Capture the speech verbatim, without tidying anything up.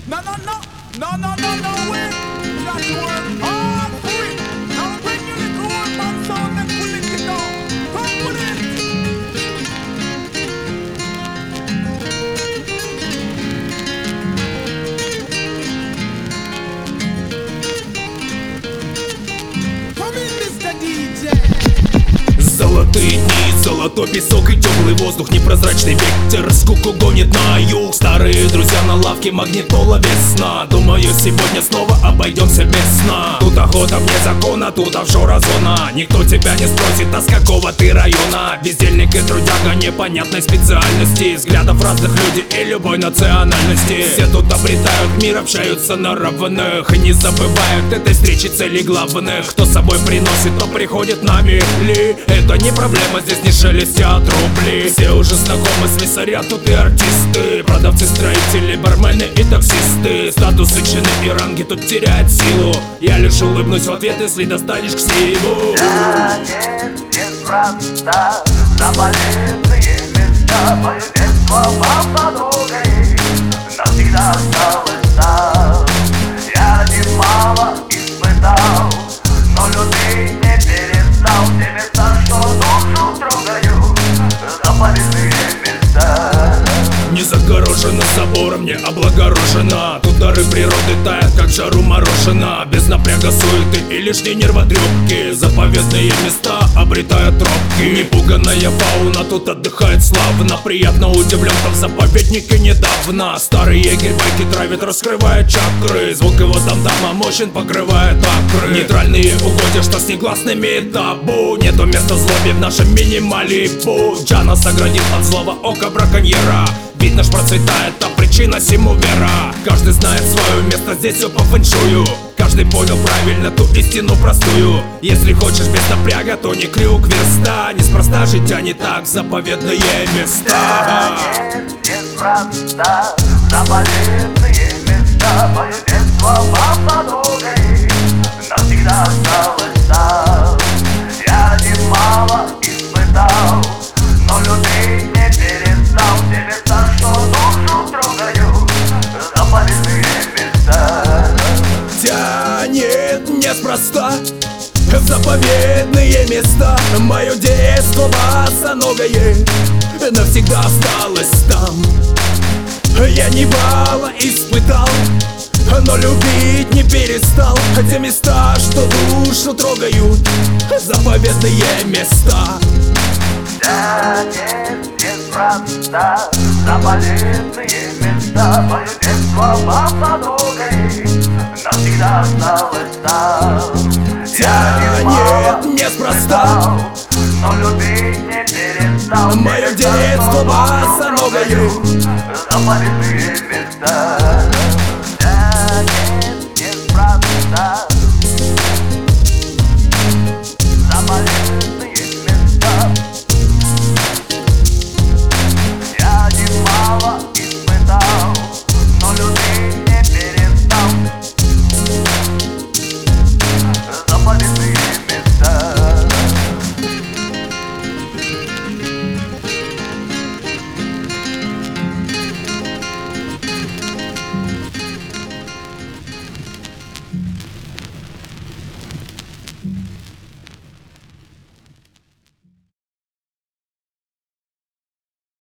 No, no, no, no, no, no, no way. You got to work hard for it. Now bring you the cool man sound and pull it down. Come with it. Come in, мистер диджей. Золотые дни, золотой песок и теплый воздух, непрозрачный ветер скуку гонит на юг. Старые друзья на лавке, магнитола, весна. Думаю, сегодня снова обойдемся без сна. Тут охота вне закона, тут офшора зона. Никто тебя не спросит, а с какого ты района. Бездельник и трудяга непонятной специальности, взглядов разных людей и любой национальности. Все тут обретают мир, общаются на равных и не забывают этой встречи цели главных. Кто с собой приносит, то приходит на мели. Это не проблема, здесь не шелестят рубли. Все уже знакомы, слесаря тут и артисты, продавцы, строители, бармены и таксисты. Статусы, чины и ранги тут теряют силу. Я лишь улыбнусь в ответ, если достанешь к силу. Я неспроста заболевшие места. Мое детство вам подругой навсегда осталось там. Я немало испытал, но любить не перестал. Те места, что душу трогают, заповедные места. Не загорожена забором, не облагорожена. Тут дары природы тают, как в жару мороженое. Без напряга суеты и лишней нервотрепки. Заповедные места обретают тропки. Непуганная фауна тут отдыхает славно. Приятно удивлен, там в заповеднике недавно. Старый егерь байки травит, раскрывает чакры. Звук его там-тама мощен, покрывает акры. Нейтральные угодья, что с негласными табу. Нету места злобе в нашем мини-Малибу. Джана оградил от злого ока браконьера. Вид наш процветает, а причина всему вера. Каждый знает свое место, здесь все по фэншую. Каждый понял правильно ту истину простую. Если хочешь без напряга, то не крюк верста. Неспроста життя не так, заповедные места. Неспроста заповедные места. Мое детство вам подругой навсегда осталось там. Я немало испытал, но любить не перестал. Те места, что душу трогают, заповедные места. Тянет неспроста в заповедные места. Мое детство босоногое навсегда осталось там. Я немало испытал, но любить не перестал. Те места, что душу трогают, заповедные места. Тянет неспроста заповедные места. Мое детство вам подругой навсегда осталось там. Тянет неспроста, но любить не перестал. мое детство босоногое, заповедные места.